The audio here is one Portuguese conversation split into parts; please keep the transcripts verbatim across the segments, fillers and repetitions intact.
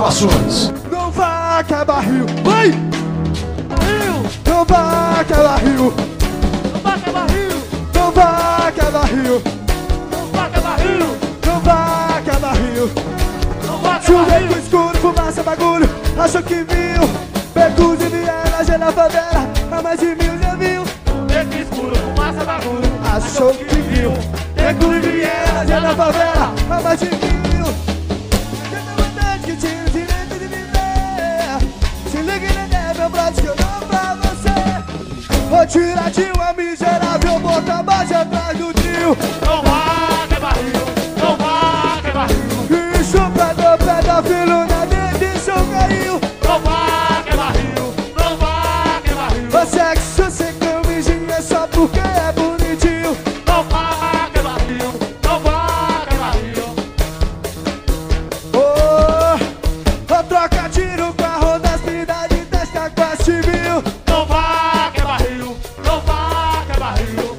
Gravações. Não vá que é barril. Vai! Barril! Não vá que é barril. Não vá que é barril! Não vá que é barril. Não vá que é barril! Não vá que é barril. Não vá que é Chuveiro barril! escuro, fumaça, bagulho. Achou que viu? Becos e vielas, já na favela. A mais de mil já viu. Beco escuro, fumaça, bagulho. Achou que viu? Becos e vielas, já na favela. A mais de mil. Tenta vontade que tira o direito de viver. Se liga na ideia, meu brother, que eu dou pra você. Vou tirar de uma miserável, botar base atrás do trio. Não vá que é barril! Não vá que é barril! E chupador, pedófilo, na dedição caiu. Não vá que é barril! Não vá que é barril! O sexo sem camisinha só porque é bonitinho. Não vá que é barril! Não vá que é barril! Oh, oh, troca tiro com a ronda, cidade testa com a civil. Não vá que é barril! Não vá que é barril!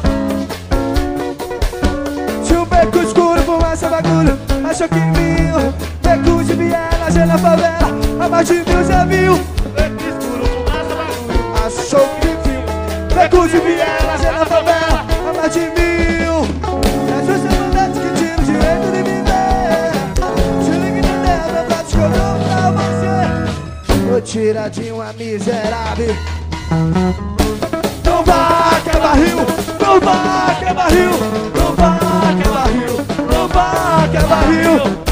Se o beco escuro, fumaça, bagulho, achou que viu? Beco de viela, já na favela, a mais de mil já viu. Beco escuro, fumaça, bagulho. Achou que viu? Beco de viela, já na favela, a mais de mil. É justa vontade que tira o direito de viver. Se liga na ideia, meu prato que eu dou pra você. Vou tirar de uma miserável. Não vá que é barril, não vá que é barril, não vá que é barril, não vá que é barril.